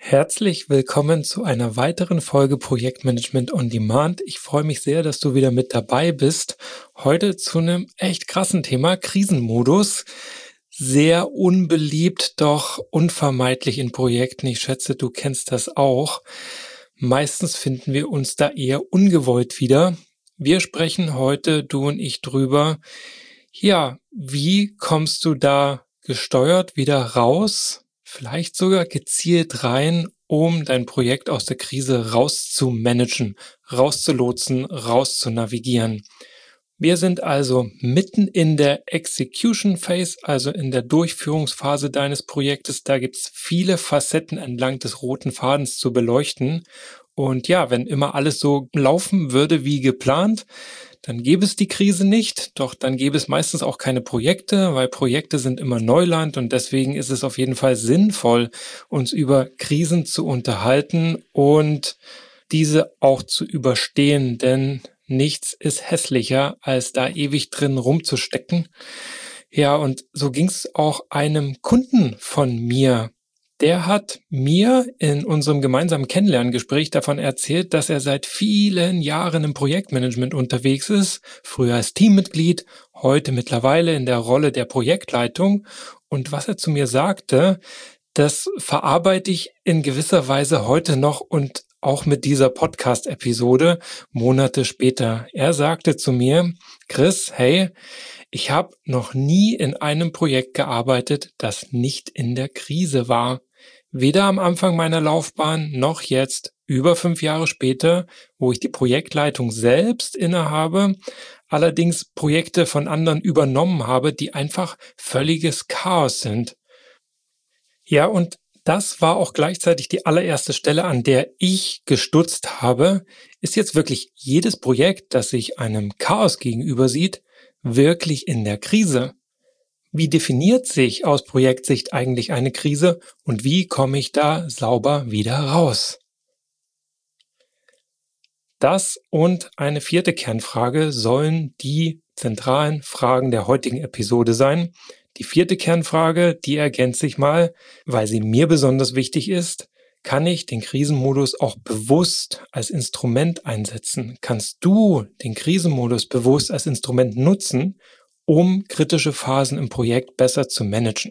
Herzlich willkommen zu einer weiteren Folge Projektmanagement on Demand. Ich freue mich sehr, dass du wieder mit dabei bist. Heute zu einem echt krassen Thema, Krisenmodus. Sehr unbeliebt, doch unvermeidlich in Projekten. Ich schätze, du kennst das auch. Meistens finden wir uns da eher ungewollt wieder. Wir sprechen heute, du und ich, drüber. Ja, wie kommst du da gesteuert wieder raus? Vielleicht sogar gezielt rein, um dein Projekt aus der Krise rauszumanagen, rauszulotsen, rauszunavigieren. Wir sind also mitten in der Execution Phase, also in der Durchführungsphase deines Projektes. Da gibt's viele Facetten entlang des roten Fadens zu beleuchten. Und ja, wenn immer alles so laufen würde wie geplant, dann gäbe es die Krise nicht, doch dann gäbe es meistens auch keine Projekte, weil Projekte sind immer Neuland und deswegen ist es auf jeden Fall sinnvoll, uns über Krisen zu unterhalten und diese auch zu überstehen, denn nichts ist hässlicher, als da ewig drin rumzustecken. Ja, und so ging es auch einem Kunden von mir. Der hat mir in unserem gemeinsamen Kennenlerngespräch davon erzählt, dass er seit vielen Jahren im Projektmanagement unterwegs ist, früher als Teammitglied, heute mittlerweile in der Rolle der Projektleitung. Und was er zu mir sagte, das verarbeite ich in gewisser Weise heute noch und auch mit dieser Podcast-Episode Monate später. Er sagte zu mir, Chris, hey, ich habe noch nie in einem Projekt gearbeitet, das nicht in der Krise war. Weder am Anfang meiner Laufbahn noch jetzt, über 5 Jahre später, wo ich die Projektleitung selbst innehabe, allerdings Projekte von anderen übernommen habe, die einfach völliges Chaos sind. Ja, und das war auch gleichzeitig die allererste Stelle, an der ich gestutzt habe. Ist jetzt wirklich jedes Projekt, das sich einem Chaos gegenüber sieht, wirklich in der Krise? Wie definiert sich aus Projektsicht eigentlich eine Krise und wie komme ich da sauber wieder raus? Das und eine vierte Kernfrage sollen die zentralen Fragen der heutigen Episode sein. Die vierte Kernfrage, die ergänzt sich mal, weil sie mir besonders wichtig ist. Kann ich den Krisenmodus auch bewusst als Instrument einsetzen? Kannst du den Krisenmodus bewusst als Instrument nutzen, um kritische Phasen im Projekt besser zu managen?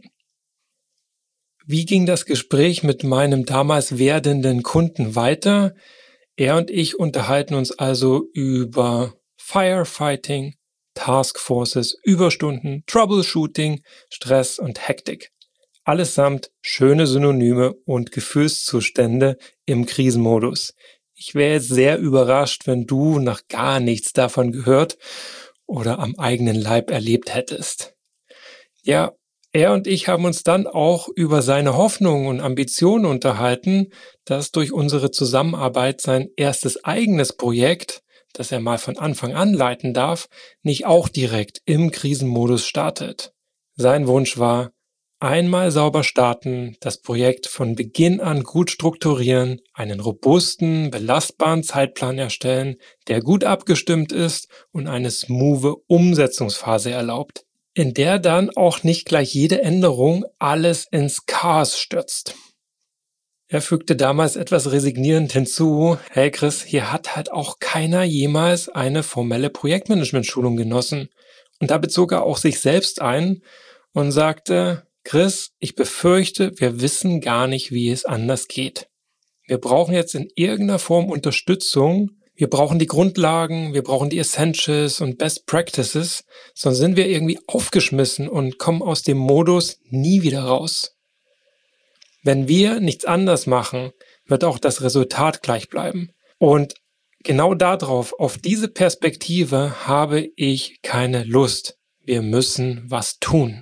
Wie ging das Gespräch mit meinem damals werdenden Kunden weiter? Er und ich unterhalten uns also über Firefighting, Taskforces, Überstunden, Troubleshooting, Stress und Hektik. Allesamt schöne Synonyme und Gefühlszustände im Krisenmodus. Ich wäre jetzt sehr überrascht, wenn du noch gar nichts davon gehört oder am eigenen Leib erlebt hättest. Ja, er und ich haben uns dann auch über seine Hoffnungen und Ambitionen unterhalten, dass durch unsere Zusammenarbeit sein erstes eigenes Projekt, das er mal von Anfang an leiten darf, nicht auch direkt im Krisenmodus startet. Sein Wunsch war, einmal sauber starten, das Projekt von Beginn an gut strukturieren, einen robusten, belastbaren Zeitplan erstellen, der gut abgestimmt ist und eine smoothe Umsetzungsphase erlaubt, in der dann auch nicht gleich jede Änderung alles ins Chaos stürzt. Er fügte damals etwas resignierend hinzu, hey Chris, hier hat halt auch keiner jemals eine formelle Projektmanagement-Schulung genossen. Und da bezog er auch sich selbst ein und sagte, Chris, ich befürchte, wir wissen gar nicht, wie es anders geht. Wir brauchen jetzt in irgendeiner Form Unterstützung. Wir brauchen die Grundlagen, wir brauchen die Essentials und Best Practices, sonst sind wir irgendwie aufgeschmissen und kommen aus dem Modus nie wieder raus. Wenn wir nichts anders machen, wird auch das Resultat gleich bleiben. Und genau darauf, auf diese Perspektive habe ich keine Lust. Wir müssen was tun.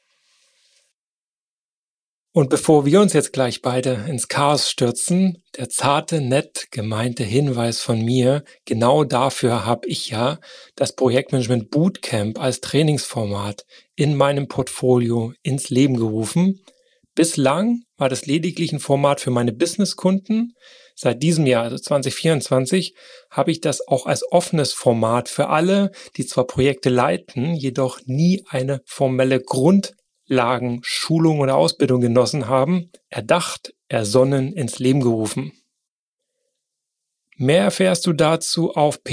Und bevor wir uns jetzt gleich beide ins Chaos stürzen, der zarte, nett gemeinte Hinweis von mir, genau dafür habe ich ja das Projektmanagement Bootcamp als Trainingsformat in meinem Portfolio ins Leben gerufen. Bislang war das lediglich ein Format für meine Businesskunden. Seit diesem Jahr, also 2024, habe ich das auch als offenes Format für alle, die zwar Projekte leiten, jedoch nie eine formelle Grundlage Grundlagen, Schulung oder Ausbildung genossen haben, erdacht, ersonnen, ins Leben gerufen. Mehr erfährst du dazu auf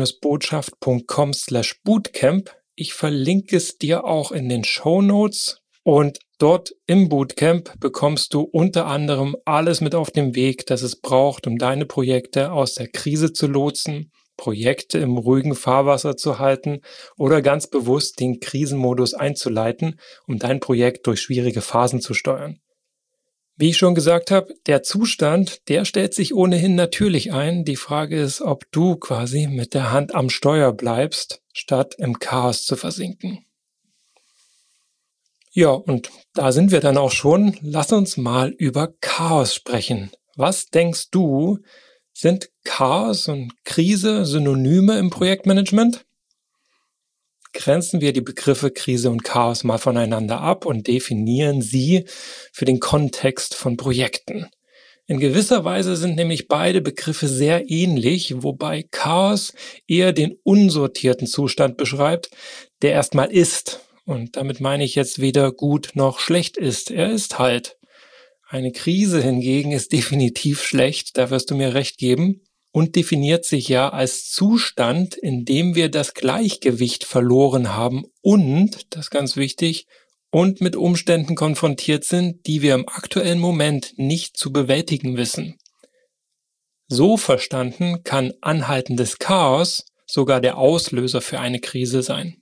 pm-botschaft.com/bootcamp. Ich verlinke es dir auch in den Shownotes und dort im Bootcamp bekommst du unter anderem alles mit auf den Weg, das es braucht, um deine Projekte aus der Krise zu lotsen, Projekte im ruhigen Fahrwasser zu halten oder ganz bewusst den Krisenmodus einzuleiten, um dein Projekt durch schwierige Phasen zu steuern. Wie ich schon gesagt habe, der Zustand, der stellt sich ohnehin natürlich ein. Die Frage ist, ob du quasi mit der Hand am Steuer bleibst, statt im Chaos zu versinken. Ja, und da sind wir dann auch schon. Lass uns mal über Chaos sprechen. Was denkst du, sind Chaos und Krise Synonyme im Projektmanagement? Grenzen wir die Begriffe Krise und Chaos mal voneinander ab und definieren sie für den Kontext von Projekten. In gewisser Weise sind nämlich beide Begriffe sehr ähnlich, wobei Chaos eher den unsortierten Zustand beschreibt, der erstmal ist. Und damit meine ich jetzt weder gut noch schlecht ist. Er ist halt. Eine Krise hingegen ist definitiv schlecht, da wirst du mir recht geben. Und definiert sich ja als Zustand, in dem wir das Gleichgewicht verloren haben und, das ist ganz wichtig, und mit Umständen konfrontiert sind, die wir im aktuellen Moment nicht zu bewältigen wissen. So verstanden kann anhaltendes Chaos sogar der Auslöser für eine Krise sein.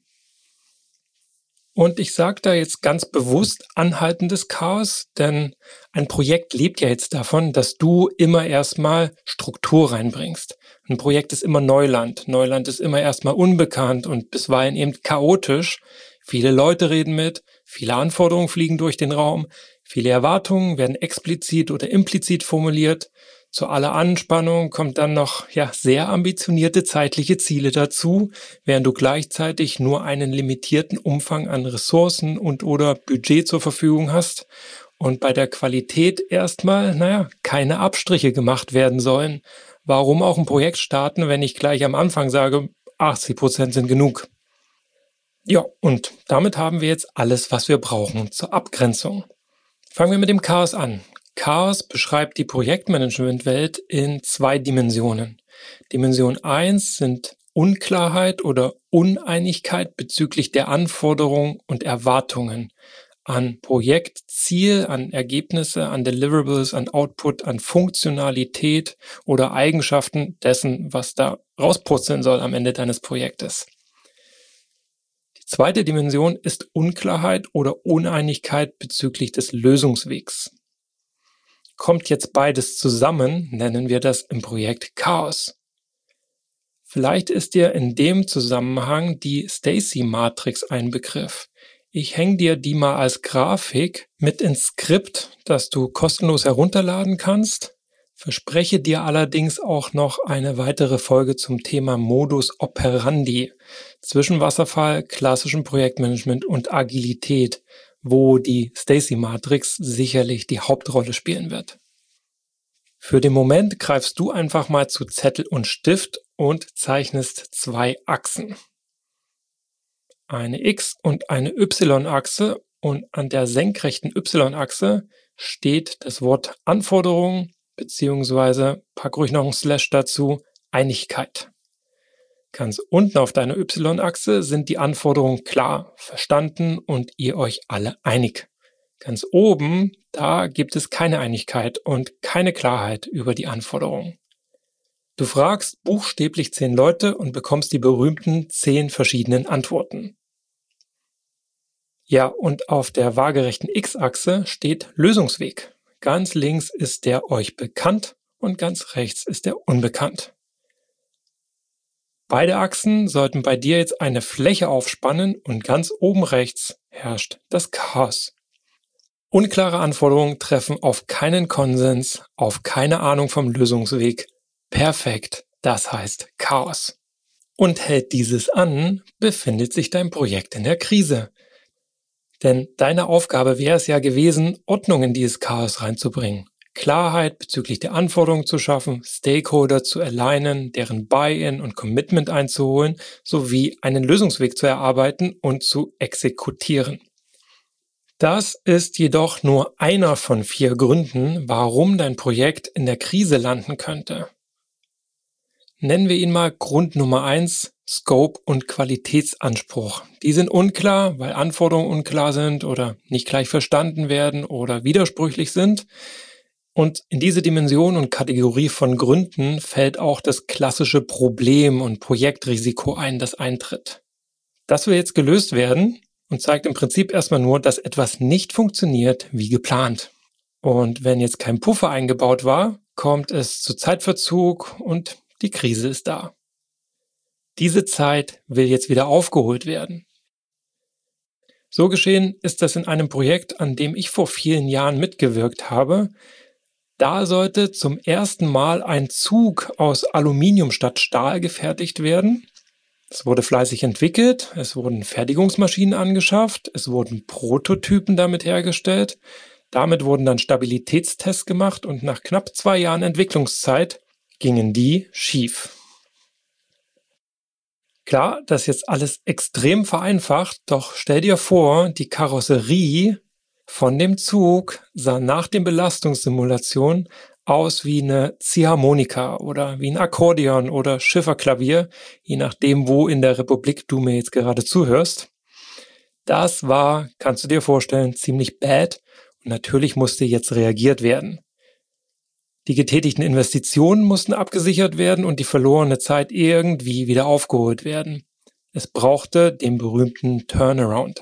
Und ich sage da jetzt ganz bewusst anhaltendes Chaos, denn ein Projekt lebt ja jetzt davon, dass du immer erstmal Struktur reinbringst. Ein Projekt ist immer Neuland. Neuland ist immer erstmal unbekannt und bisweilen eben chaotisch. Viele Leute reden mit, viele Anforderungen fliegen durch den Raum, viele Erwartungen werden explizit oder implizit formuliert. Zu aller Anspannung kommt dann noch sehr ambitionierte zeitliche Ziele dazu, während du gleichzeitig nur einen limitierten Umfang an Ressourcen und/oder Budget zur Verfügung hast und bei der Qualität erstmal, keine Abstriche gemacht werden sollen. Warum auch ein Projekt starten, wenn ich gleich am Anfang sage, 80% sind genug? Ja, und damit haben wir jetzt alles, was wir brauchen zur Abgrenzung. Fangen wir mit dem Chaos an. Chaos beschreibt die Projektmanagementwelt in 2 Dimensionen. Dimension 1 sind Unklarheit oder Uneinigkeit bezüglich der Anforderungen und Erwartungen an Projektziel, an Ergebnisse, an Deliverables, an Output, an Funktionalität oder Eigenschaften dessen, was da rauspurzeln soll am Ende deines Projektes. Die zweite Dimension ist Unklarheit oder Uneinigkeit bezüglich des Lösungswegs. Kommt jetzt beides zusammen, nennen wir das im Projekt Chaos. Vielleicht ist dir in dem Zusammenhang die Stacy-Matrix ein Begriff. Ich hänge dir die mal als Grafik mit ins Skript, das du kostenlos herunterladen kannst. Verspreche dir allerdings auch noch eine weitere Folge zum Thema Modus operandi zwischen Wasserfall, klassischem Projektmanagement und Agilität, wo die Stacy-Matrix sicherlich die Hauptrolle spielen wird. Für den Moment greifst du einfach mal zu Zettel und Stift und zeichnest 2 Achsen. Eine X- und eine Y-Achse und an der senkrechten Y-Achse steht das Wort Anforderung beziehungsweise, pack ruhig noch ein Slash dazu, Einigkeit. Ganz unten auf deiner Y-Achse sind die Anforderungen klar, verstanden und ihr euch alle einig. Ganz oben, da gibt es keine Einigkeit und keine Klarheit über die Anforderungen. Du fragst buchstäblich 10 Leute und bekommst die berühmten 10 verschiedenen Antworten. Ja, und auf der waagerechten X-Achse steht Lösungsweg. Ganz links ist der euch bekannt und ganz rechts ist der unbekannt. Beide Achsen sollten bei dir jetzt eine Fläche aufspannen und ganz oben rechts herrscht das Chaos. Unklare Anforderungen treffen auf keinen Konsens, auf keine Ahnung vom Lösungsweg. Perfekt, das heißt Chaos. Und hält dieses an, befindet sich dein Projekt in der Krise. Denn deine Aufgabe wäre es ja gewesen, Ordnung in dieses Chaos reinzubringen. Klarheit bezüglich der Anforderungen zu schaffen, Stakeholder zu alignen, deren Buy-in und Commitment einzuholen, sowie einen Lösungsweg zu erarbeiten und zu exekutieren. Das ist jedoch nur einer von 4 Gründen, warum dein Projekt in der Krise landen könnte. Nennen wir ihn mal Grund Nummer 1, Scope und Qualitätsanspruch. Die sind unklar, weil Anforderungen unklar sind oder nicht gleich verstanden werden oder widersprüchlich sind. Und in diese Dimension und Kategorie von Gründen fällt auch das klassische Problem- und Projektrisiko ein, das eintritt. Das will jetzt gelöst werden und zeigt im Prinzip erstmal nur, dass etwas nicht funktioniert wie geplant. Und wenn jetzt kein Puffer eingebaut war, kommt es zu Zeitverzug und die Krise ist da. Diese Zeit will jetzt wieder aufgeholt werden. So geschehen ist das in einem Projekt, an dem ich vor vielen Jahren mitgewirkt habe. Da sollte zum ersten Mal ein Zug aus Aluminium statt Stahl gefertigt werden. Es wurde fleißig entwickelt, es wurden Fertigungsmaschinen angeschafft, es wurden Prototypen damit hergestellt. Damit wurden dann Stabilitätstests gemacht und nach knapp 2 Jahren Entwicklungszeit gingen die schief. Klar, das ist jetzt alles extrem vereinfacht, doch stell dir vor, die Karosserie von dem Zug sah nach den Belastungssimulationen aus wie eine Ziehharmonika oder wie ein Akkordeon oder Schifferklavier, je nachdem, wo in der Republik du mir jetzt gerade zuhörst. Das war, kannst du dir vorstellen, ziemlich bad und natürlich musste jetzt reagiert werden. Die getätigten Investitionen mussten abgesichert werden und die verlorene Zeit irgendwie wieder aufgeholt werden. Es brauchte den berühmten Turnaround.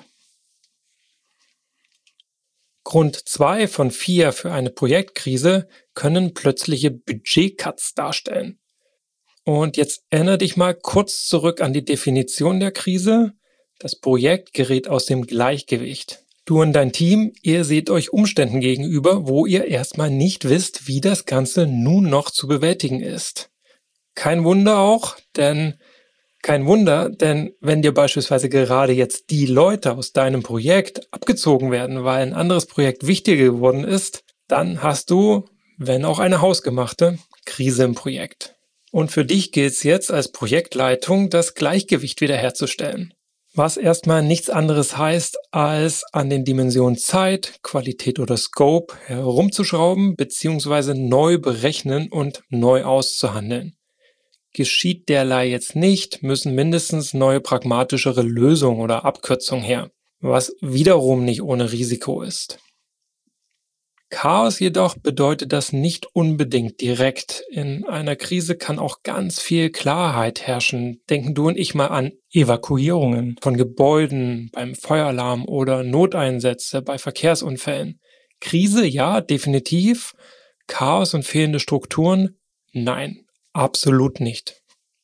Grund 2 von 4 für eine Projektkrise können plötzliche Budgetcuts darstellen. Und jetzt erinnere dich mal kurz zurück an die Definition der Krise. Das Projekt gerät aus dem Gleichgewicht. Du und dein Team, ihr seht euch Umständen gegenüber, wo ihr erstmal nicht wisst, wie das Ganze nun noch zu bewältigen ist. Kein Wunder, denn wenn dir beispielsweise gerade jetzt die Leute aus deinem Projekt abgezogen werden, weil ein anderes Projekt wichtiger geworden ist, dann hast du, wenn auch eine hausgemachte, Krise im Projekt. Und für dich gilt es jetzt als Projektleitung, das Gleichgewicht wiederherzustellen. Was erstmal nichts anderes heißt, als an den Dimensionen Zeit, Qualität oder Scope herumzuschrauben bzw. neu berechnen und neu auszuhandeln. Geschieht derlei jetzt nicht, müssen mindestens neue pragmatischere Lösungen oder Abkürzungen her, was wiederum nicht ohne Risiko ist. Chaos jedoch bedeutet das nicht unbedingt direkt. In einer Krise kann auch ganz viel Klarheit herrschen. Denken du und ich mal an Evakuierungen von Gebäuden, beim Feueralarm oder Noteinsätze bei Verkehrsunfällen. Krise, ja, definitiv. Chaos und fehlende Strukturen? Nein, absolut nicht.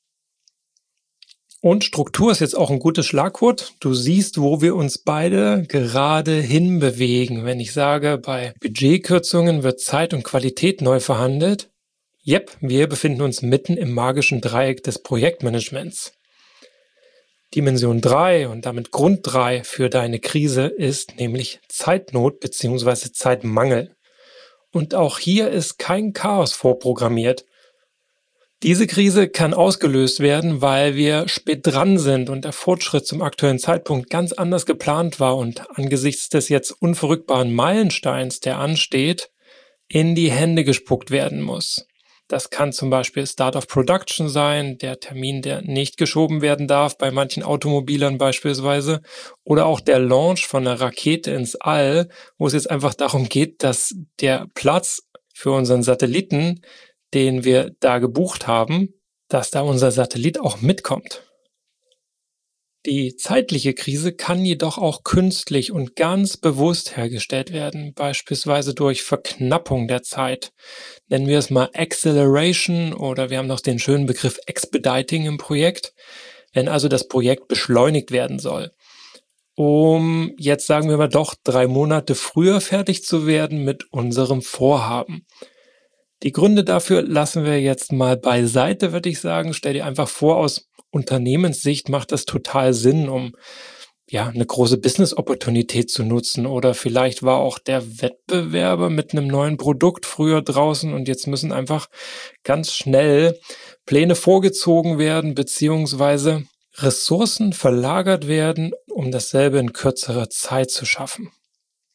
Und Struktur ist jetzt auch ein gutes Schlagwort. Du siehst, wo wir uns beide gerade hinbewegen. Wenn ich sage, bei Budgetkürzungen wird Zeit und Qualität neu verhandelt. Yep, wir befinden uns mitten im magischen Dreieck des Projektmanagements. Dimension 3 und damit Grund 3 für deine Krise ist nämlich Zeitnot bzw. Zeitmangel. Und auch hier ist kein Chaos vorprogrammiert. Diese Krise kann ausgelöst werden, weil wir spät dran sind und der Fortschritt zum aktuellen Zeitpunkt ganz anders geplant war und angesichts des jetzt unverrückbaren Meilensteins, der ansteht, in die Hände gespuckt werden muss. Das kann zum Beispiel Start of Production sein, der Termin, der nicht geschoben werden darf, bei manchen Automobilern beispielsweise, oder auch der Launch von einer Rakete ins All, wo es jetzt einfach darum geht, dass der Platz für unseren Satelliten, den wir da gebucht haben, dass da unser Satellit auch mitkommt. Die zeitliche Krise kann jedoch auch künstlich und ganz bewusst hergestellt werden, beispielsweise durch Verknappung der Zeit. Nennen wir es mal Acceleration oder wir haben noch den schönen Begriff Expediting im Projekt, wenn also das Projekt beschleunigt werden soll. Um jetzt sagen wir mal doch 3 Monate früher fertig zu werden mit unserem Vorhaben. Die Gründe dafür lassen wir jetzt mal beiseite, würde ich sagen. Stell dir einfach vor, aus Unternehmenssicht macht das total Sinn, um eine große Business-Opportunität zu nutzen. Oder vielleicht war auch der Wettbewerber mit einem neuen Produkt früher draußen und jetzt müssen einfach ganz schnell Pläne vorgezogen werden, beziehungsweise Ressourcen verlagert werden, um dasselbe in kürzerer Zeit zu schaffen.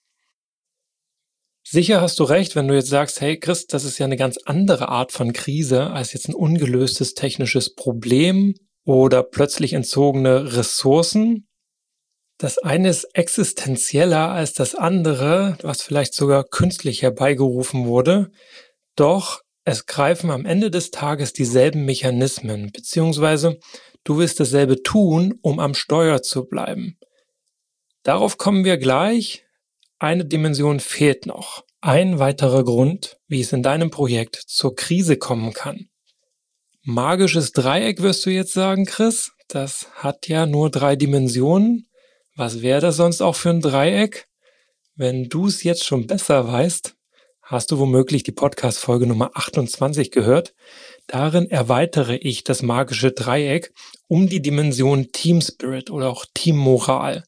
Sicher hast du recht, wenn du jetzt sagst, hey Chris, das ist ja eine ganz andere Art von Krise als jetzt ein ungelöstes technisches Problem oder plötzlich entzogene Ressourcen. Das eine ist existenzieller als das andere, was vielleicht sogar künstlich herbeigerufen wurde. Doch es greifen am Ende des Tages dieselben Mechanismen, beziehungsweise du willst dasselbe tun, um am Steuer zu bleiben. Darauf kommen wir gleich. Eine Dimension fehlt noch. Ein weiterer Grund, wie es in deinem Projekt zur Krise kommen kann. Magisches Dreieck wirst du jetzt sagen, Chris? Das hat ja nur 3 Dimensionen. Was wäre das sonst auch für ein Dreieck? Wenn du es jetzt schon besser weißt, hast du womöglich die Podcast-Folge Nummer 28 gehört. Darin erweitere ich das magische Dreieck um die Dimension Team Spirit oder auch Teammoral.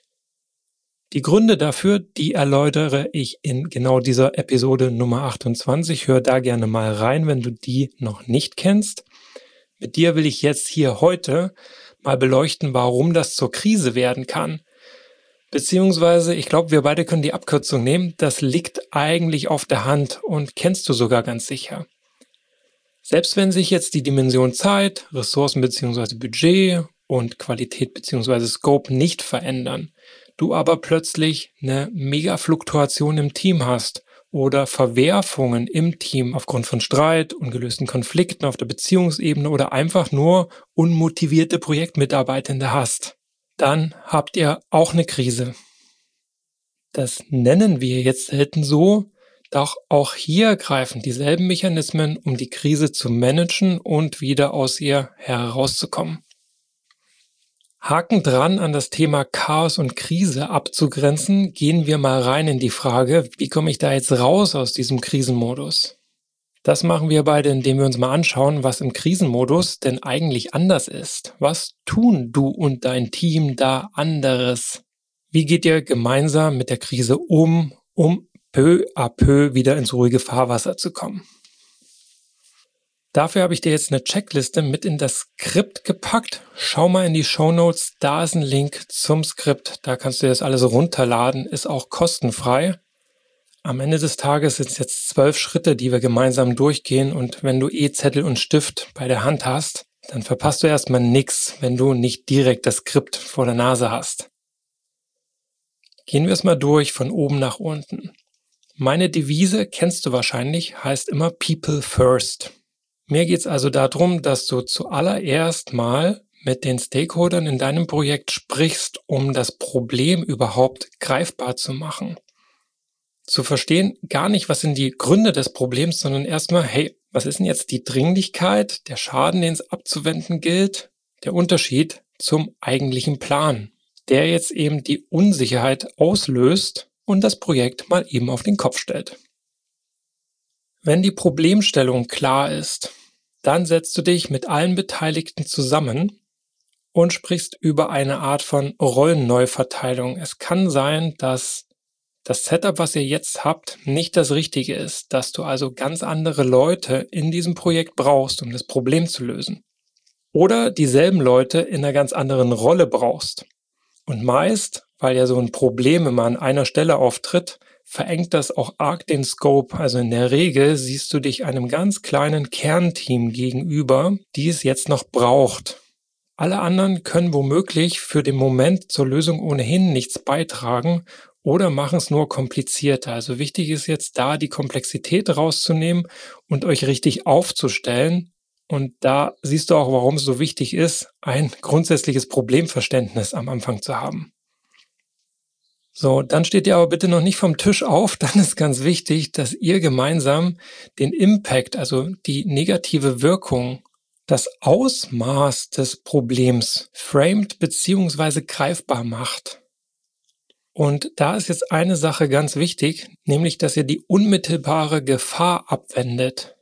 Die Gründe dafür, die erläutere ich in genau dieser Episode Nummer 28. Hör da gerne mal rein, wenn du die noch nicht kennst. Mit dir will ich jetzt hier heute mal beleuchten, warum das zur Krise werden kann. Beziehungsweise, ich glaube, wir beide können die Abkürzung nehmen. Das liegt eigentlich auf der Hand und kennst du sogar ganz sicher. Selbst wenn sich jetzt die Dimension Zeit, Ressourcen bzw. Budget und Qualität bzw. Scope nicht verändern, du aber plötzlich eine Mega-Fluktuation im Team hast oder Verwerfungen im Team aufgrund von Streit, ungelösten Konflikten auf der Beziehungsebene oder einfach nur unmotivierte Projektmitarbeitende hast, dann habt ihr auch eine Krise. Das nennen wir jetzt selten so, doch auch hier greifen dieselben Mechanismen, um die Krise zu managen und wieder aus ihr herauszukommen. Haken dran an das Thema Chaos und Krise abzugrenzen, gehen wir mal rein in die Frage, wie komme ich da jetzt raus aus diesem Krisenmodus? Das machen wir beide, indem wir uns mal anschauen, was im Krisenmodus denn eigentlich anders ist. Was tun du und dein Team da anderes? Wie geht ihr gemeinsam mit der Krise um peu à peu wieder ins ruhige Fahrwasser zu kommen? Dafür habe ich dir jetzt eine Checkliste mit in das Skript gepackt. Schau mal in die Shownotes, da ist ein Link zum Skript. Da kannst du das alles runterladen, ist auch kostenfrei. Am Ende des Tages sind es jetzt 12 Schritte, die wir gemeinsam durchgehen. Und wenn du Zettel und Stift bei der Hand hast, dann verpasst du erstmal nichts, wenn du nicht direkt das Skript vor der Nase hast. Gehen wir es mal durch von oben nach unten. Meine Devise, kennst du wahrscheinlich, heißt immer People First. Mir geht es also darum, dass du zuallererst mal mit den Stakeholdern in deinem Projekt sprichst, um das Problem überhaupt greifbar zu machen. Zu verstehen, gar nicht, was sind die Gründe des Problems, sondern erstmal, hey, was ist denn jetzt die Dringlichkeit, der Schaden, den es abzuwenden gilt, der Unterschied zum eigentlichen Plan, der jetzt eben die Unsicherheit auslöst und das Projekt mal eben auf den Kopf stellt. Wenn die Problemstellung klar ist, dann setzt du dich mit allen Beteiligten zusammen und sprichst über eine Art von Rollenneuverteilung. Es kann sein, dass das Setup, was ihr jetzt habt, nicht das Richtige ist, dass du also ganz andere Leute in diesem Projekt brauchst, um das Problem zu lösen. Oder dieselben Leute in einer ganz anderen Rolle brauchst. Und meist, weil ja so ein Problem immer an einer Stelle auftritt, verengt das auch arg den Scope. Also in der Regel siehst du dich einem ganz kleinen Kernteam gegenüber, die es jetzt noch braucht. Alle anderen können womöglich für den Moment zur Lösung ohnehin nichts beitragen oder machen es nur komplizierter. Also wichtig ist jetzt da, die Komplexität rauszunehmen und euch richtig aufzustellen. Und da siehst du auch, warum es so wichtig ist, ein grundsätzliches Problemverständnis am Anfang zu haben. So, dann steht ihr aber bitte noch nicht vom Tisch auf. Dann ist ganz wichtig, dass ihr gemeinsam den Impact, also die negative Wirkung, das Ausmaß des Problems framed bzw. greifbar macht. Und da ist jetzt eine Sache ganz wichtig, nämlich, dass ihr die unmittelbare Gefahr abwendet.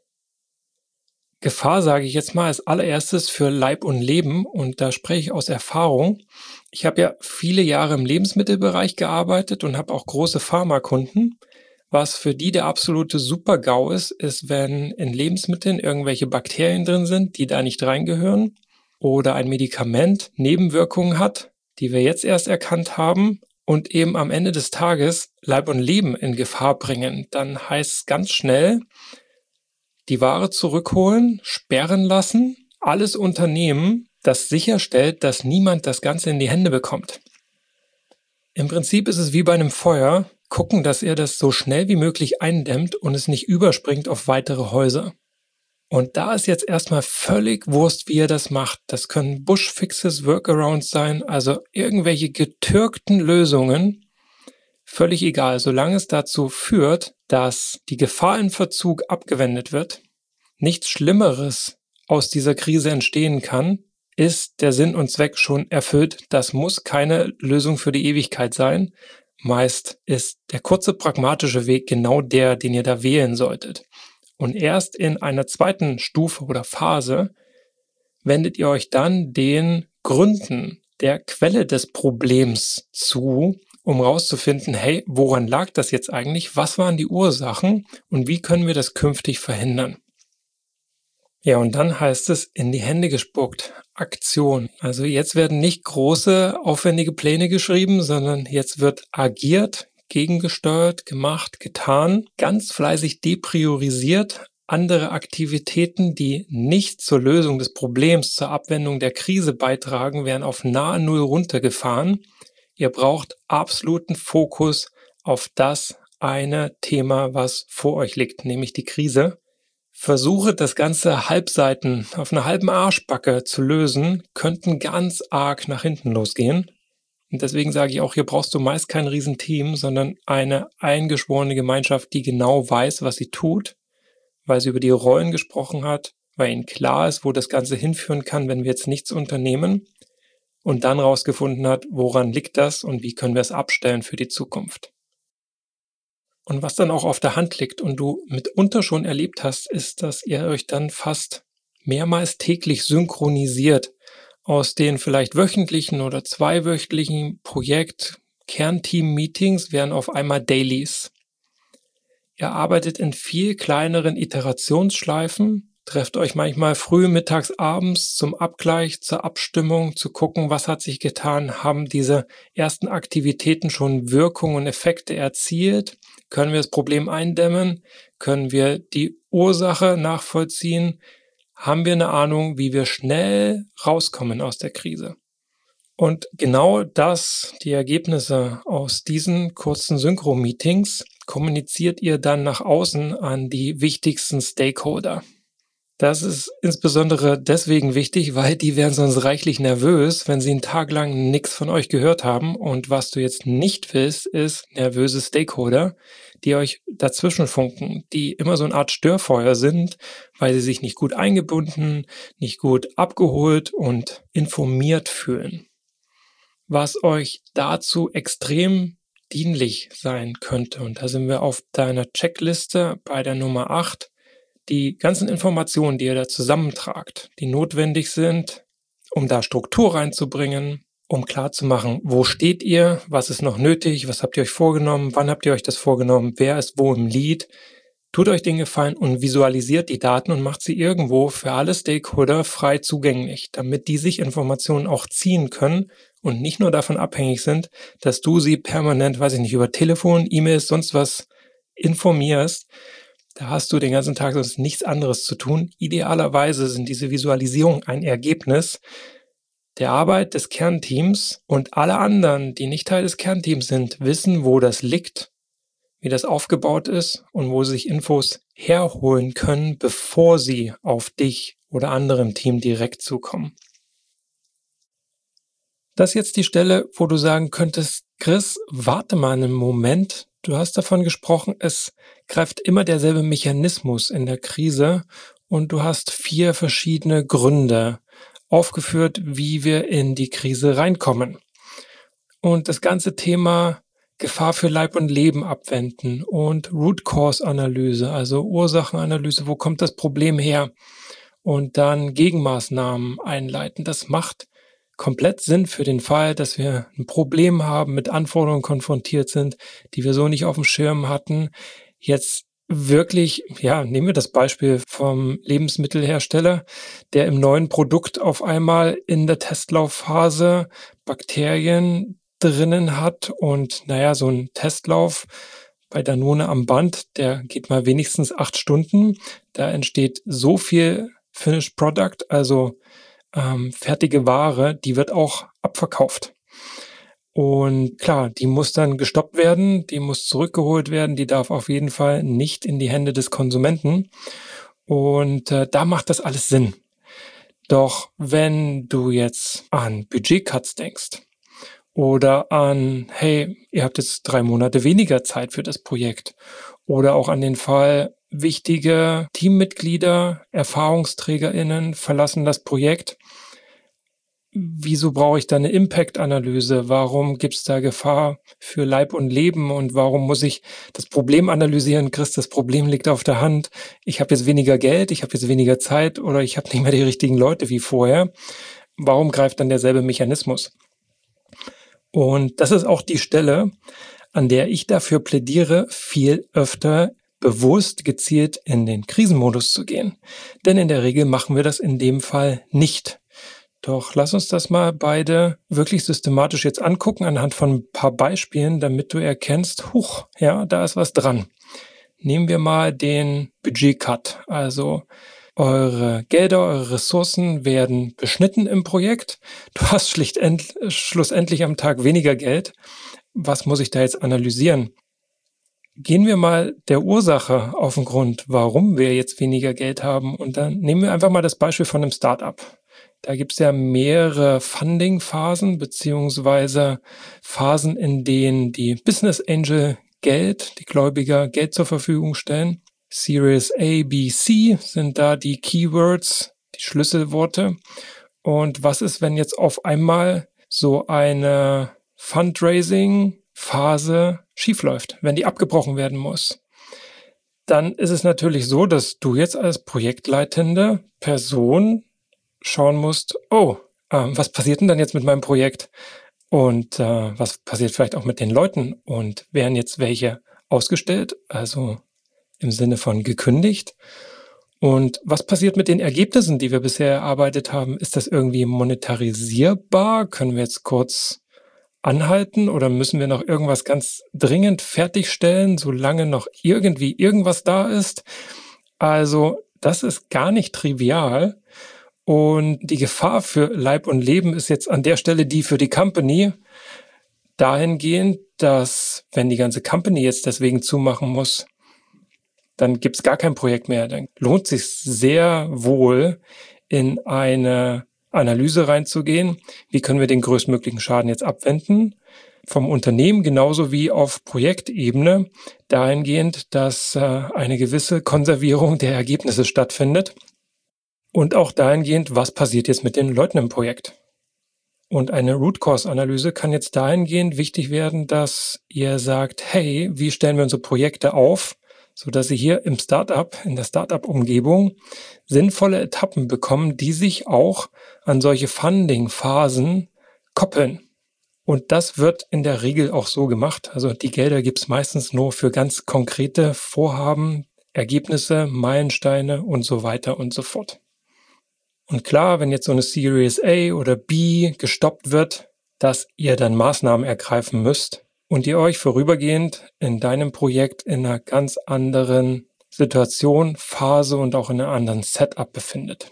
Gefahr, sage ich jetzt mal, als allererstes für Leib und Leben, und da spreche ich aus Erfahrung. Ich habe ja viele Jahre im Lebensmittelbereich gearbeitet und habe auch große Pharmakunden. Was für die der absolute Super-GAU ist, wenn in Lebensmitteln irgendwelche Bakterien drin sind, die da nicht reingehören, oder ein Medikament Nebenwirkungen hat, die wir jetzt erst erkannt haben, und eben am Ende des Tages Leib und Leben in Gefahr bringen, dann heißt es ganz schnell, die Ware zurückholen, sperren lassen, alles unternehmen, das sicherstellt, dass niemand das Ganze in die Hände bekommt. Im Prinzip ist es wie bei einem Feuer, gucken, dass ihr das so schnell wie möglich eindämmt und es nicht überspringt auf weitere Häuser. Und da ist jetzt erstmal völlig Wurst, wie ihr das macht. Das können Bushfixes, Workarounds sein, also irgendwelche getürkten Lösungen. Völlig egal, solange es dazu führt, dass die Gefahr in Verzug abgewendet wird, nichts Schlimmeres aus dieser Krise entstehen kann, ist der Sinn und Zweck schon erfüllt. Das muss keine Lösung für die Ewigkeit sein. Meist ist der kurze pragmatische Weg genau der, den ihr da wählen solltet. Und erst in einer zweiten Stufe oder Phase wendet ihr euch dann den Gründen, der Quelle des Problems zu, um rauszufinden, hey, woran lag das jetzt eigentlich? Was waren die Ursachen und wie können wir das künftig verhindern? Ja, und dann heißt es, in die Hände gespuckt, Aktion. Also jetzt werden nicht große, aufwendige Pläne geschrieben, sondern jetzt wird agiert, gegengesteuert, gemacht, getan, ganz fleißig depriorisiert. Andere Aktivitäten, die nicht zur Lösung des Problems, zur Abwendung der Krise beitragen, werden auf nahe Null runtergefahren. Ihr braucht absoluten Fokus auf das eine Thema, was vor euch liegt, nämlich die Krise. Versuche, das Ganze Halbseiten auf einer halben Arschbacke zu lösen, könnten ganz arg nach hinten losgehen. Und deswegen sage ich auch, hier brauchst du meist kein Riesenteam, sondern eine eingeschworene Gemeinschaft, die genau weiß, was sie tut, weil sie über die Rollen gesprochen hat, weil ihnen klar ist, wo das Ganze hinführen kann, wenn wir jetzt nichts unternehmen und dann rausgefunden hat, woran liegt das und wie können wir es abstellen für die Zukunft. Und was dann auch auf der Hand liegt und du mitunter schon erlebt hast, ist, dass ihr euch dann fast mehrmals täglich synchronisiert aus den vielleicht wöchentlichen oder zweiwöchentlichen Projekt-Kernteam-Meetings werden auf einmal Dailies. Ihr arbeitet in viel kleineren Iterationsschleifen, trefft euch manchmal früh, mittags, abends zum Abgleich, zur Abstimmung, zu gucken, was hat sich getan, haben diese ersten Aktivitäten schon Wirkung und Effekte erzielt, können wir das Problem eindämmen, können wir die Ursache nachvollziehen, haben wir eine Ahnung, wie wir schnell rauskommen aus der Krise. Und genau das, die Ergebnisse aus diesen kurzen Synchro-Meetings, kommuniziert ihr dann nach außen an die wichtigsten Stakeholder. Das ist insbesondere deswegen wichtig, weil die werden sonst reichlich nervös, wenn sie einen Tag lang nichts von euch gehört haben. Und was du jetzt nicht willst, ist nervöse Stakeholder, die euch dazwischen funken, die immer so eine Art Störfeuer sind, weil sie sich nicht gut eingebunden, nicht gut abgeholt und informiert fühlen. Was euch dazu extrem dienlich sein könnte, und da sind wir auf deiner Checkliste bei der Nummer 8, die ganzen Informationen, die ihr da zusammentragt, die notwendig sind, um da Struktur reinzubringen, um klarzumachen, wo steht ihr, was ist noch nötig, was habt ihr euch vorgenommen, wann habt ihr euch das vorgenommen, wer ist wo im Lead. Tut euch den Gefallen und visualisiert die Daten und macht sie irgendwo für alle Stakeholder frei zugänglich, damit die sich Informationen auch ziehen können und nicht nur davon abhängig sind, dass du sie permanent, weiß ich nicht, über Telefon, E-Mails, sonst was informierst. Da hast du den ganzen Tag sonst nichts anderes zu tun. Idealerweise sind diese Visualisierungen ein Ergebnis der Arbeit des Kernteams und alle anderen, die nicht Teil des Kernteams sind, wissen, wo das liegt, wie das aufgebaut ist und wo sie sich Infos herholen können, bevor sie auf dich oder andere im Team direkt zukommen. Das ist jetzt die Stelle, wo du sagen könntest, Chris, warte mal einen Moment. Du hast davon gesprochen, es greift immer derselbe Mechanismus in der Krise und du hast 4 verschiedene Gründe aufgeführt, wie wir in die Krise reinkommen. Und das ganze Thema Gefahr für Leib und Leben abwenden und Root Cause Analyse, also Ursachenanalyse, wo kommt das Problem her? Und dann Gegenmaßnahmen einleiten. Das macht komplett Sinn für den Fall, dass wir ein Problem haben, mit Anforderungen konfrontiert sind, die wir so nicht auf dem Schirm hatten. Jetzt wirklich, ja, nehmen wir das Beispiel vom Lebensmittelhersteller, der im neuen Produkt auf einmal in der Testlaufphase Bakterien, drinnen hat und so ein Testlauf bei Danone am Band, der geht mal wenigstens 8 Stunden. Da entsteht so viel Finished Product, also fertige Ware, die wird auch abverkauft. Und klar, die muss dann gestoppt werden, die muss zurückgeholt werden, die darf auf jeden Fall nicht in die Hände des Konsumenten. Und da macht das alles Sinn. Doch wenn du jetzt an Budgetcuts denkst oder an, hey, ihr habt jetzt 3 Monate weniger Zeit für das Projekt oder auch an den Fall, wichtige Teammitglieder, ErfahrungsträgerInnen verlassen das Projekt. Wieso brauche ich da eine Impact-Analyse? Warum gibt es da Gefahr für Leib und Leben? Und warum muss ich das Problem analysieren? Chris, das Problem liegt auf der Hand. Ich habe jetzt weniger Geld, ich habe jetzt weniger Zeit oder ich habe nicht mehr die richtigen Leute wie vorher. Warum greift dann derselbe Mechanismus? Und das ist auch die Stelle, an der ich dafür plädiere, viel öfter bewusst gezielt in den Krisenmodus zu gehen. Denn in der Regel machen wir das in dem Fall nicht. Doch lass uns das mal beide wirklich systematisch jetzt angucken anhand von ein paar Beispielen, damit du erkennst, da ist was dran. Nehmen wir mal den Budget-Cut. Also eure Gelder, eure Ressourcen werden beschnitten im Projekt. Du hast schlussendlich am Tag weniger Geld. Was muss ich da jetzt analysieren? Gehen wir mal der Ursache auf den Grund, warum wir jetzt weniger Geld haben. Und dann nehmen wir einfach mal das Beispiel von einem Startup. Da gibt es ja mehrere Funding-Phasen beziehungsweise Phasen, in denen die Business Angel die Gläubiger Geld zur Verfügung stellen. Series A, B, C sind da die Keywords, die Schlüsselworte. Und was ist, wenn jetzt auf einmal so eine Fundraising-Phase schiefläuft, wenn die abgebrochen werden muss? Dann ist es natürlich so, dass du jetzt als projektleitende Person schauen musst, was passiert denn dann jetzt mit meinem Projekt? Und was passiert vielleicht auch mit den Leuten? Und werden jetzt welche ausgestellt, also im Sinne von gekündigt? Und was passiert mit den Ergebnissen, die wir bisher erarbeitet haben? Ist das irgendwie monetarisierbar? Können wir jetzt kurz anhalten oder müssen wir noch irgendwas ganz dringend fertigstellen, solange noch irgendwie irgendwas da ist? Also das ist gar nicht trivial. Und die Gefahr für Leib und Leben ist jetzt an der Stelle die für die Company dahingehend, dass wenn die ganze Company jetzt deswegen zumachen muss, dann gibt es gar kein Projekt mehr. Dann lohnt es sich sehr wohl, in eine Analyse reinzugehen. Wie können wir den größtmöglichen Schaden jetzt abwenden? Vom Unternehmen genauso wie auf Projektebene dahingehend, dass eine gewisse Konservierung der Ergebnisse stattfindet. Und auch dahingehend, was passiert jetzt mit den Leuten im Projekt? Und eine Root-Cause-Analyse kann jetzt dahingehend wichtig werden, dass ihr sagt, hey, wie stellen wir unsere Projekte auf, sodass sie hier in der Startup-Umgebung sinnvolle Etappen bekommen, die sich auch an solche Funding-Phasen koppeln. Und das wird in der Regel auch so gemacht. Also die Gelder gibt es meistens nur für ganz konkrete Vorhaben, Ergebnisse, Meilensteine und so weiter und so fort. Und klar, wenn jetzt so eine Series A oder B gestoppt wird, dass ihr dann Maßnahmen ergreifen müsst und ihr euch vorübergehend in deinem Projekt in einer ganz anderen Situation, Phase und auch in einem anderen Setup befindet.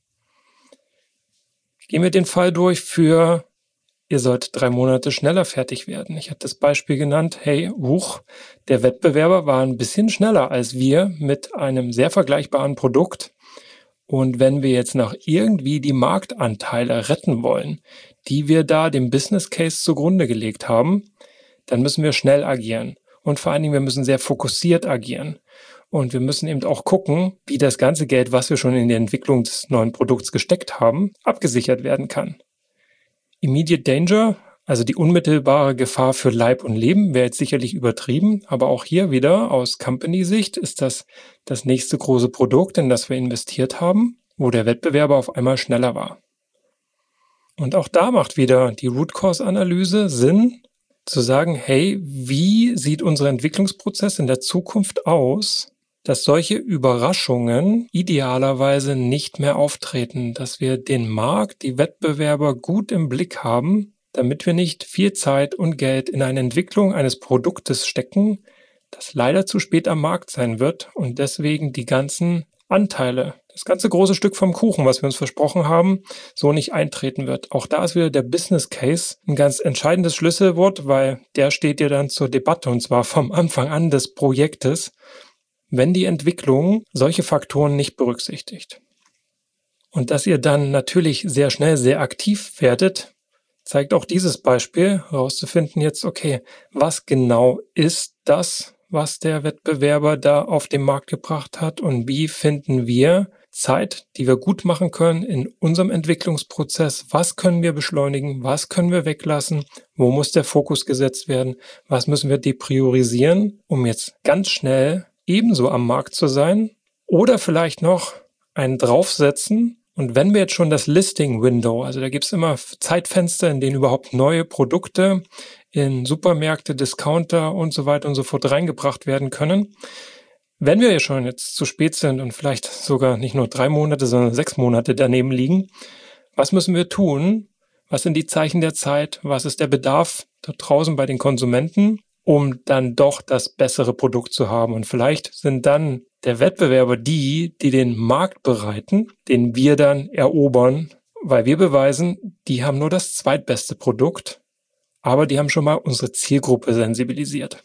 Gehen wir den Fall durch für, ihr sollt 3 Monate schneller fertig werden. Ich habe das Beispiel genannt, der Wettbewerber war ein bisschen schneller als wir mit einem sehr vergleichbaren Produkt. Und wenn wir jetzt noch irgendwie die Marktanteile retten wollen, die wir da dem Business Case zugrunde gelegt haben, dann müssen wir schnell agieren. Und vor allen Dingen, wir müssen sehr fokussiert agieren. Und wir müssen eben auch gucken, wie das ganze Geld, was wir schon in die Entwicklung des neuen Produkts gesteckt haben, abgesichert werden kann. Immediate Danger, also die unmittelbare Gefahr für Leib und Leben, wäre jetzt sicherlich übertrieben, aber auch hier wieder aus Company-Sicht ist das nächste große Produkt, in das wir investiert haben, wo der Wettbewerber auf einmal schneller war. Und auch da macht wieder die Root-Cause-Analyse Sinn, zu sagen, hey, wie sieht unser Entwicklungsprozess in der Zukunft aus, dass solche Überraschungen idealerweise nicht mehr auftreten, dass wir den Markt, die Wettbewerber gut im Blick haben, damit wir nicht viel Zeit und Geld in eine Entwicklung eines Produktes stecken, das leider zu spät am Markt sein wird und deswegen die ganzen Anteile, das ganze große Stück vom Kuchen, was wir uns versprochen haben, so nicht eintreten wird. Auch da ist wieder der Business Case ein ganz entscheidendes Schlüsselwort, weil der steht dir dann zur Debatte und zwar vom Anfang an des Projektes, wenn die Entwicklung solche Faktoren nicht berücksichtigt. Und dass ihr dann natürlich sehr schnell sehr aktiv werdet, zeigt auch dieses Beispiel, herauszufinden jetzt, okay, was genau ist das, was der Wettbewerber da auf den Markt gebracht hat und wie finden wir Zeit, die wir gut machen können in unserem Entwicklungsprozess. Was können wir beschleunigen? Was können wir weglassen? Wo muss der Fokus gesetzt werden? Was müssen wir depriorisieren, um jetzt ganz schnell ebenso am Markt zu sein? Oder vielleicht noch einen draufsetzen. Und wenn wir jetzt schon das Listing-Window, also da gibt es immer Zeitfenster, in denen überhaupt neue Produkte in Supermärkte, Discounter und so weiter und so fort reingebracht werden können. Wenn wir ja schon jetzt zu spät sind und vielleicht sogar nicht nur 3 Monate, sondern 6 Monate daneben liegen, was müssen wir tun? Was sind die Zeichen der Zeit? Was ist der Bedarf da draußen bei den Konsumenten, um dann doch das bessere Produkt zu haben? Und vielleicht sind dann der Wettbewerber die den Markt bereiten, den wir dann erobern, weil wir beweisen, die haben nur das zweitbeste Produkt, aber die haben schon mal unsere Zielgruppe sensibilisiert.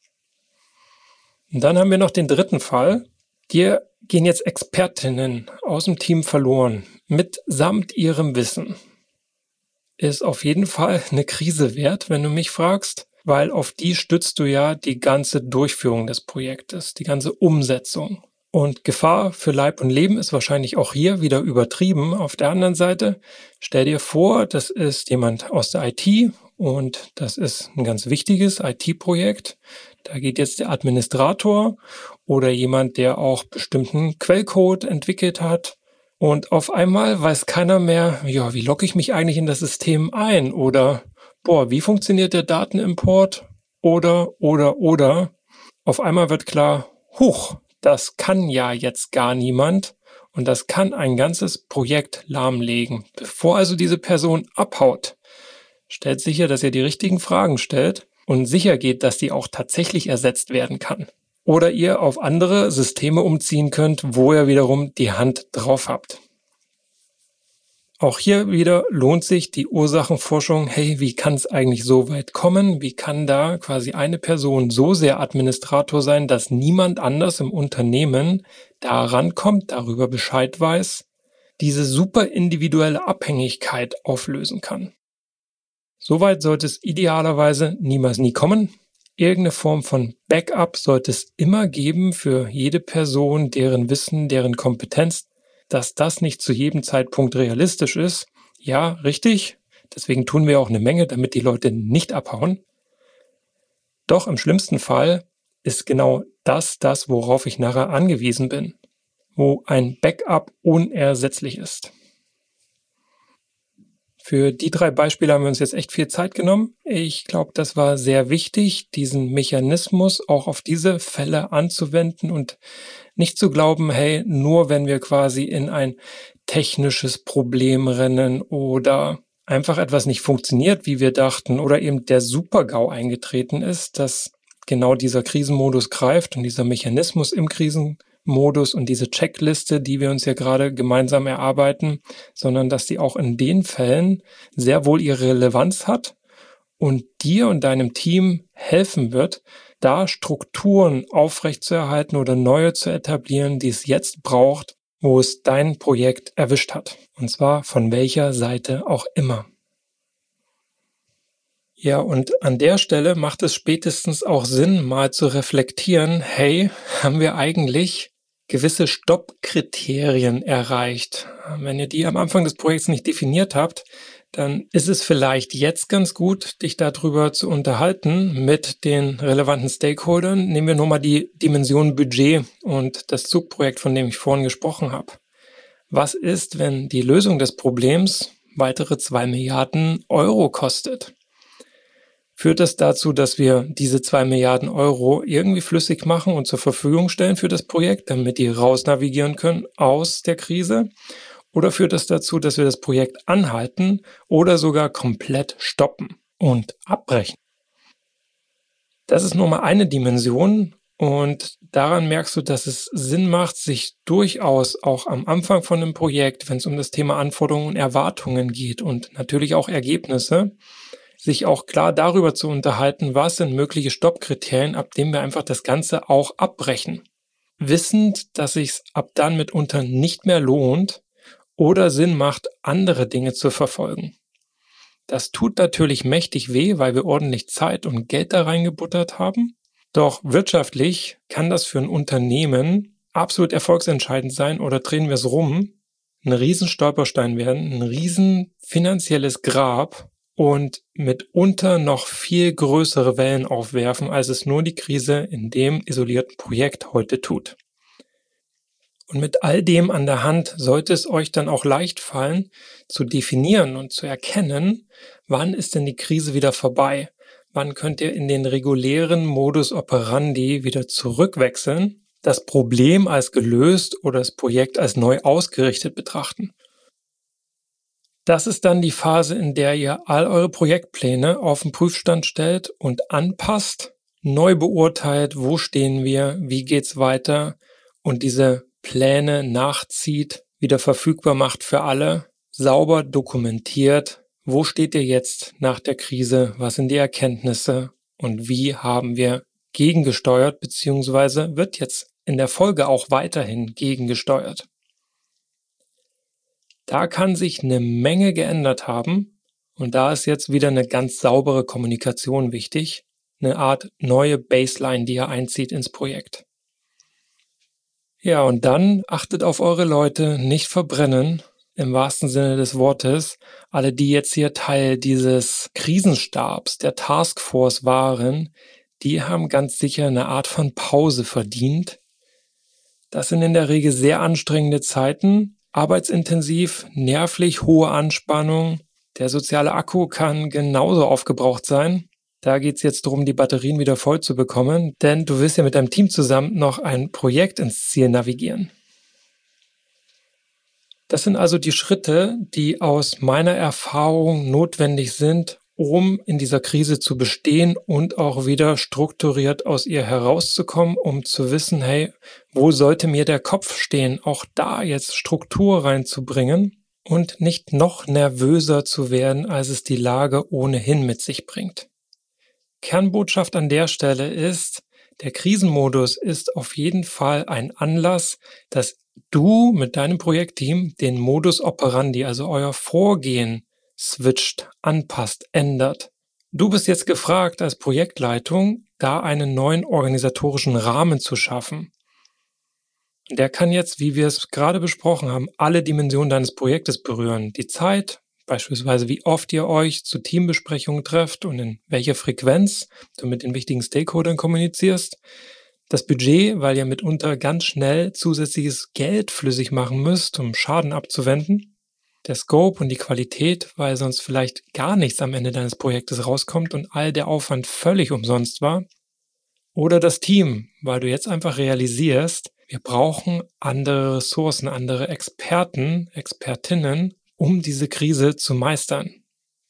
Und dann haben wir noch den dritten Fall. Dir gehen jetzt Expertinnen aus dem Team verloren, mitsamt ihrem Wissen. Ist auf jeden Fall eine Krise wert, wenn du mich fragst, weil auf die stützt du ja die ganze Durchführung des Projektes, die ganze Umsetzung. Und Gefahr für Leib und Leben ist wahrscheinlich auch hier wieder übertrieben. Auf der anderen Seite, stell dir vor, das ist jemand aus der IT und das ist ein ganz wichtiges IT-Projekt. Da geht jetzt der Administrator oder jemand, der auch bestimmten Quellcode entwickelt hat. Und auf einmal weiß keiner mehr, ja, wie logge ich mich eigentlich in das System ein? Oder, wie funktioniert der Datenimport? Oder. Auf einmal wird klar, das kann ja jetzt gar niemand und das kann ein ganzes Projekt lahmlegen. Bevor also diese Person abhaut, stellt sicher, dass ihr die richtigen Fragen stellt und sicher geht, dass die auch tatsächlich ersetzt werden kann. Oder ihr auf andere Systeme umziehen könnt, wo ihr wiederum die Hand drauf habt. Auch hier wieder lohnt sich die Ursachenforschung. Hey, wie kann es eigentlich so weit kommen? Wie kann da quasi eine Person so sehr Administrator sein, dass niemand anders im Unternehmen da rankommt, darüber Bescheid weiß, diese super individuelle Abhängigkeit auflösen kann? Soweit sollte es idealerweise niemals nie kommen. Irgendeine Form von Backup sollte es immer geben für jede Person, deren Wissen, deren Kompetenz. Dass das nicht zu jedem Zeitpunkt realistisch ist, ja, richtig. Deswegen tun wir auch eine Menge, damit die Leute nicht abhauen. Doch im schlimmsten Fall ist genau das, worauf ich nachher angewiesen bin, wo ein Backup unersetzlich ist. Für die 3 Beispiele haben wir uns jetzt echt viel Zeit genommen. Ich glaube, das war sehr wichtig, diesen Mechanismus auch auf diese Fälle anzuwenden und nicht zu glauben, hey, nur wenn wir quasi in ein technisches Problem rennen oder einfach etwas nicht funktioniert, wie wir dachten, oder eben der Super-GAU eingetreten ist, dass genau dieser Krisenmodus greift und dieser Mechanismus im Krisenmodus und diese Checkliste, die wir uns ja gerade gemeinsam erarbeiten, sondern dass die auch in den Fällen sehr wohl ihre Relevanz hat und dir und deinem Team helfen wird, da Strukturen aufrechtzuerhalten oder neue zu etablieren, die es jetzt braucht, wo es dein Projekt erwischt hat. Und zwar von welcher Seite auch immer. Ja, und an der Stelle macht es spätestens auch Sinn, mal zu reflektieren, hey, haben wir eigentlich gewisse Stoppkriterien erreicht? Wenn ihr die am Anfang des Projekts nicht definiert habt, dann ist es vielleicht jetzt ganz gut, dich darüber zu unterhalten mit den relevanten Stakeholdern. Nehmen wir nur mal die Dimension Budget und das Zugprojekt, von dem ich vorhin gesprochen habe. Was ist, wenn die Lösung des Problems weitere 2 Milliarden Euro kostet? Führt das dazu, dass wir diese 2 Milliarden Euro irgendwie flüssig machen und zur Verfügung stellen für das Projekt, damit die rausnavigieren können aus der Krise? Oder führt das dazu, dass wir das Projekt anhalten oder sogar komplett stoppen und abbrechen? Das ist nur mal eine Dimension und daran merkst du, dass es Sinn macht, sich durchaus auch am Anfang von einem Projekt, wenn es um das Thema Anforderungen und Erwartungen geht und natürlich auch Ergebnisse, sich auch klar darüber zu unterhalten, was sind mögliche Stoppkriterien, ab dem wir einfach das Ganze auch abbrechen. Wissend, dass sich's ab dann mitunter nicht mehr lohnt oder Sinn macht, andere Dinge zu verfolgen. Das tut natürlich mächtig weh, weil wir ordentlich Zeit und Geld da reingebuttert haben. Doch wirtschaftlich kann das für ein Unternehmen absolut erfolgsentscheidend sein oder drehen wir es rum, ein riesen Stolperstein werden, ein riesen finanzielles Grab und mitunter noch viel größere Wellen aufwerfen, als es nur die Krise in dem isolierten Projekt heute tut. Und mit all dem an der Hand sollte es euch dann auch leicht fallen, zu definieren und zu erkennen, wann ist denn die Krise wieder vorbei? Wann könnt ihr in den regulären Modus operandi wieder zurückwechseln, das Problem als gelöst oder das Projekt als neu ausgerichtet betrachten? Das ist dann die Phase, in der ihr all eure Projektpläne auf den Prüfstand stellt und anpasst, neu beurteilt, wo stehen wir, wie geht's weiter und diese Pläne nachzieht, wieder verfügbar macht für alle, sauber dokumentiert, wo steht ihr jetzt nach der Krise, was sind die Erkenntnisse und wie haben wir gegengesteuert, beziehungsweise wird jetzt in der Folge auch weiterhin gegengesteuert. Da kann sich eine Menge geändert haben und da ist jetzt wieder eine ganz saubere Kommunikation wichtig, eine Art neue Baseline, die ihr einzieht ins Projekt. Ja, und dann achtet auf eure Leute, nicht verbrennen, im wahrsten Sinne des Wortes. Alle, die jetzt hier Teil dieses Krisenstabs, der Taskforce waren, die haben ganz sicher eine Art von Pause verdient. Das sind in der Regel sehr anstrengende Zeiten, arbeitsintensiv, nervlich, hohe Anspannung. Der soziale Akku kann genauso aufgebraucht sein. Da geht's jetzt darum, die Batterien wieder voll zu bekommen, denn du willst ja mit deinem Team zusammen noch ein Projekt ins Ziel navigieren. Das sind also die Schritte, die aus meiner Erfahrung notwendig sind, um in dieser Krise zu bestehen und auch wieder strukturiert aus ihr herauszukommen, um zu wissen, hey, wo sollte mir der Kopf stehen, auch da jetzt Struktur reinzubringen und nicht noch nervöser zu werden, als es die Lage ohnehin mit sich bringt. Kernbotschaft an der Stelle ist, der Krisenmodus ist auf jeden Fall ein Anlass, dass du mit deinem Projektteam den Modus operandi, also euer Vorgehen, switcht, anpasst, ändert. Du bist jetzt gefragt, als Projektleitung da einen neuen organisatorischen Rahmen zu schaffen. Der kann jetzt, wie wir es gerade besprochen haben, alle Dimensionen deines Projektes berühren. Die Zeit, beispielsweise wie oft ihr euch zu Teambesprechungen trefft und in welcher Frequenz du mit den wichtigen Stakeholdern kommunizierst. Das Budget, weil ihr mitunter ganz schnell zusätzliches Geld flüssig machen müsst, um Schaden abzuwenden. Der Scope und die Qualität, weil sonst vielleicht gar nichts am Ende deines Projektes rauskommt und all der Aufwand völlig umsonst war. Oder das Team, weil du jetzt einfach realisierst, wir brauchen andere Ressourcen, andere Experten, Expertinnen, um diese Krise zu meistern.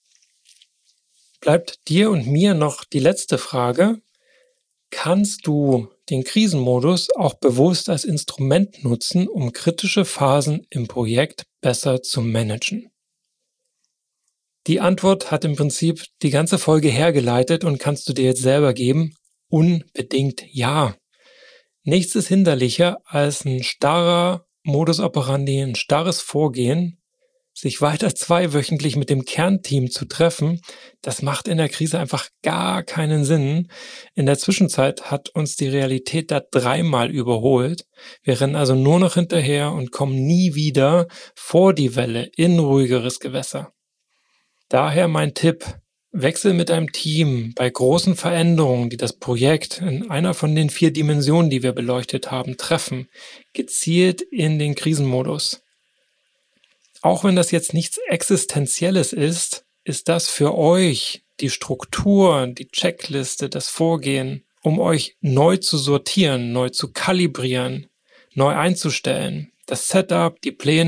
Bleibt dir und mir noch die letzte Frage. Kannst du den Krisenmodus auch bewusst als Instrument nutzen, um kritische Phasen im Projekt besser zu managen? Die Antwort hat im Prinzip die ganze Folge hergeleitet und kannst du dir jetzt selber geben. Unbedingt ja. Nichts ist hinderlicher als ein starrer Modus operandi, ein starres Vorgehen, sich weiter zweiwöchentlich mit dem Kernteam zu treffen, das macht in der Krise einfach gar keinen Sinn. In der Zwischenzeit hat uns die Realität da 3-mal überholt. Wir rennen also nur noch hinterher und kommen nie wieder vor die Welle in ruhigeres Gewässer. Daher mein Tipp: Wechsel mit deinem Team bei großen Veränderungen, die das Projekt in einer von den 4 Dimensionen, die wir beleuchtet haben, treffen, gezielt in den Krisenmodus. Auch wenn das jetzt nichts Existenzielles ist, ist das für euch die Struktur, die Checkliste, das Vorgehen, um euch neu zu sortieren, neu zu kalibrieren, neu einzustellen. Das Setup, die Pläne,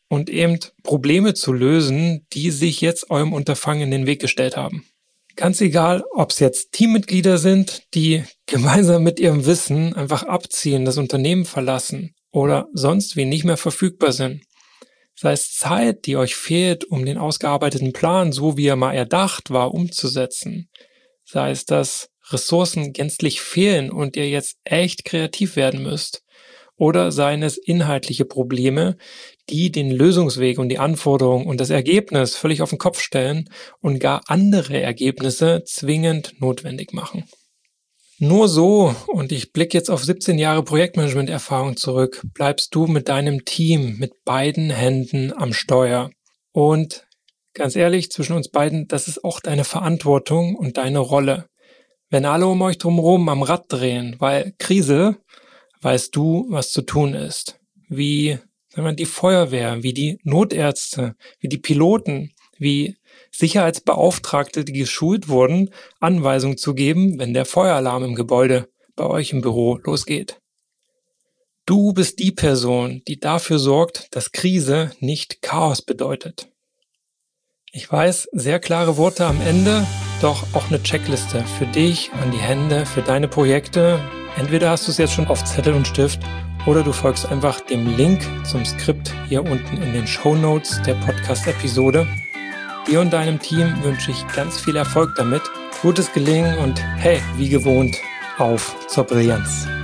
und eben Probleme zu lösen, die sich jetzt eurem Unterfangen in den Weg gestellt haben. Ganz egal, ob es jetzt Teammitglieder sind, die gemeinsam mit ihrem Wissen einfach abziehen, das Unternehmen verlassen oder sonst wie nicht mehr verfügbar sind. Sei es Zeit, die euch fehlt, um den ausgearbeiteten Plan, so wie er mal erdacht war, umzusetzen. Sei es, dass Ressourcen gänzlich fehlen und ihr jetzt echt kreativ werden müsst. Oder seien es inhaltliche Probleme, die den Lösungsweg und die Anforderungen und das Ergebnis völlig auf den Kopf stellen und gar andere Ergebnisse zwingend notwendig machen. Nur so, und ich blicke jetzt auf 17 Jahre Projektmanagement-Erfahrung zurück, bleibst du mit deinem Team mit beiden Händen am Steuer. Und ganz ehrlich, zwischen uns beiden, das ist auch deine Verantwortung und deine Rolle. Wenn alle um euch drumherum am Rad drehen, weil Krise, weißt du, was zu tun ist. Wie die Feuerwehr, wie die Notärzte, wie die Piloten, wie Sicherheitsbeauftragte, die geschult wurden, Anweisungen zu geben, wenn der Feueralarm im Gebäude bei euch im Büro losgeht. Du bist die Person, die dafür sorgt, dass Krise nicht Chaos bedeutet. Ich weiß, sehr klare Worte am Ende, doch auch eine Checkliste für dich, an die Hände, für deine Projekte. Entweder hast du es jetzt schon auf Zettel und Stift oder du folgst einfach dem Link zum Skript hier unten in den Shownotes der Podcast-Episode. Dir und deinem Team wünsche ich ganz viel Erfolg damit, gutes Gelingen und hey, wie gewohnt, auf zur Brillanz.